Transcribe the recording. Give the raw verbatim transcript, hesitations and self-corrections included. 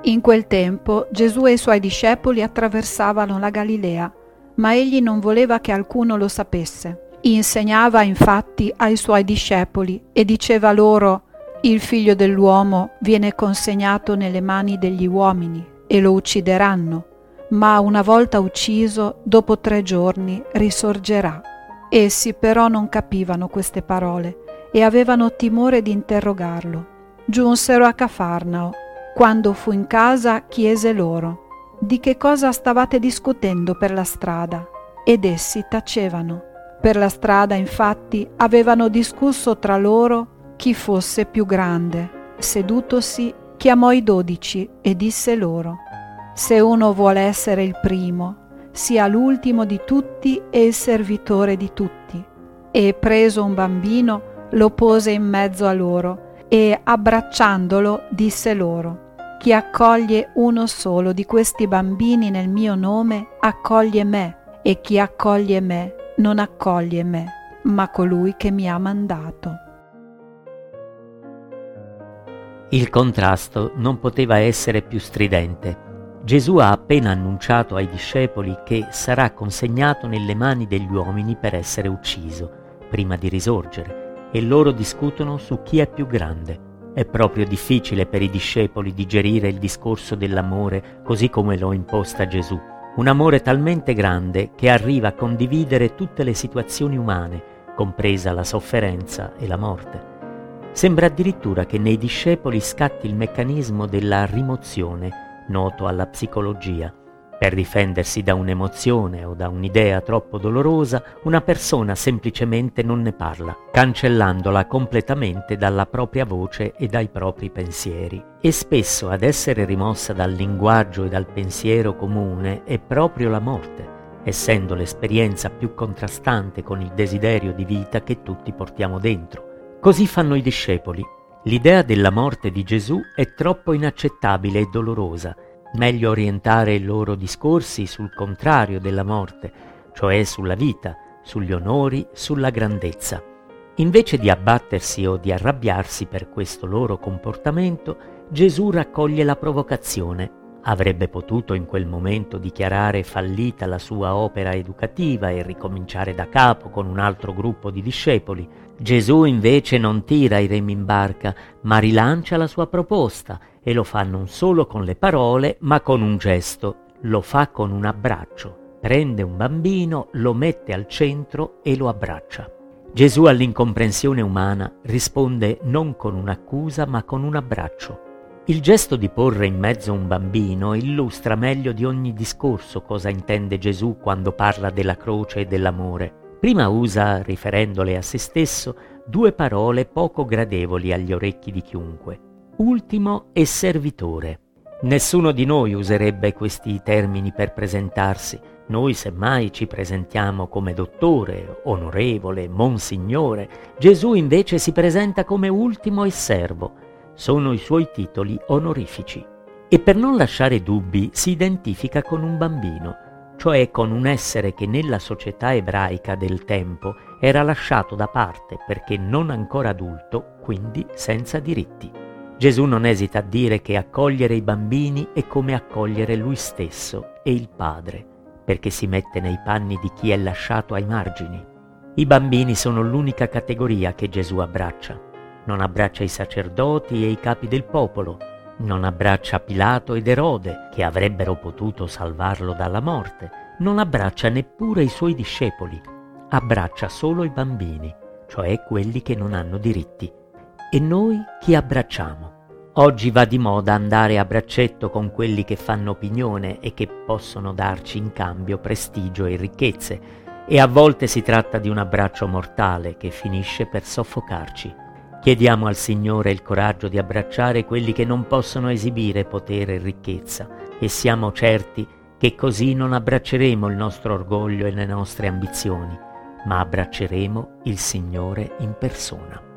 In quel tempo Gesù e i suoi discepoli attraversavano la Galilea, ma egli non voleva che alcuno lo sapesse. Insegnava infatti ai suoi discepoli e diceva loro: «Il figlio dell'uomo viene consegnato nelle mani degli uomini e lo uccideranno, ma una volta ucciso, dopo tre giorni risorgerà». Essi però non capivano queste parole e avevano timore di interrogarlo. Giunsero a Cafarnao. Quando fu in casa, chiese loro: «Di che cosa stavate discutendo per la strada?» Ed essi tacevano. Per la strada, infatti, avevano discusso tra loro chi fosse più grande. Sedutosi, chiamò i dodici e disse loro: «Se uno vuole essere il primo, sia l'ultimo di tutti e il servitore di tutti». E preso un bambino, lo pose in mezzo a loro e, abbracciandolo, disse loro: «Chi accoglie uno solo di questi bambini nel mio nome, accoglie me, e chi accoglie me, non accoglie me, ma colui che mi ha mandato». Il contrasto non poteva essere più stridente. Gesù ha appena annunciato ai discepoli che sarà consegnato nelle mani degli uomini per essere ucciso, prima di risorgere, e loro discutono su chi è più grande. È proprio difficile per i discepoli digerire il discorso dell'amore così come lo imposta Gesù. Un amore talmente grande che arriva a condividere tutte le situazioni umane, compresa la sofferenza e la morte. Sembra addirittura che nei discepoli scatti il meccanismo della rimozione, noto alla psicologia. Per difendersi da un'emozione o da un'idea troppo dolorosa, una persona semplicemente non ne parla, cancellandola completamente dalla propria voce e dai propri pensieri. E spesso ad essere rimossa dal linguaggio e dal pensiero comune è proprio la morte, essendo l'esperienza più contrastante con il desiderio di vita che tutti portiamo dentro. Così fanno i discepoli. L'idea della morte di Gesù è troppo inaccettabile e dolorosa. Meglio orientare i loro discorsi sul contrario della morte, cioè sulla vita, sugli onori, sulla grandezza. Invece di abbattersi o di arrabbiarsi per questo loro comportamento, Gesù raccoglie la provocazione. Avrebbe potuto in quel momento dichiarare fallita la sua opera educativa e ricominciare da capo con un altro gruppo di discepoli. Gesù invece non tira i remi in barca, ma rilancia la sua proposta, e lo fa non solo con le parole, ma con un gesto. Lo fa con un abbraccio. Prende un bambino, lo mette al centro e lo abbraccia. Gesù all'incomprensione umana risponde non con un'accusa, ma con un abbraccio. Il gesto di porre in mezzo un bambino illustra meglio di ogni discorso cosa intende Gesù quando parla della croce e dell'amore. Prima usa, riferendole a se stesso, due parole poco gradevoli agli orecchi di chiunque: ultimo e servitore. Nessuno di noi userebbe questi termini per presentarsi. Noi semmai ci presentiamo come dottore, onorevole, monsignore. Gesù invece si presenta come ultimo e servo. Sono i suoi titoli onorifici. E per non lasciare dubbi si identifica con un bambino, cioè con un essere che nella società ebraica del tempo era lasciato da parte perché non ancora adulto, quindi senza diritti. Gesù non esita a dire che accogliere i bambini è come accogliere lui stesso e il Padre, perché si mette nei panni di chi è lasciato ai margini. I bambini sono l'unica categoria che Gesù abbraccia. Non abbraccia i sacerdoti e i capi del popolo, non abbraccia Pilato ed Erode, che avrebbero potuto salvarlo dalla morte, non abbraccia neppure i suoi discepoli, abbraccia solo i bambini, cioè quelli che non hanno diritti. E noi chi abbracciamo? Oggi va di moda andare a braccetto con quelli che fanno opinione e che possono darci in cambio prestigio e ricchezze, e a volte si tratta di un abbraccio mortale che finisce per soffocarci. Chiediamo al Signore il coraggio di abbracciare quelli che non possono esibire potere e ricchezza, e siamo certi che così non abbracceremo il nostro orgoglio e le nostre ambizioni, ma abbracceremo il Signore in persona.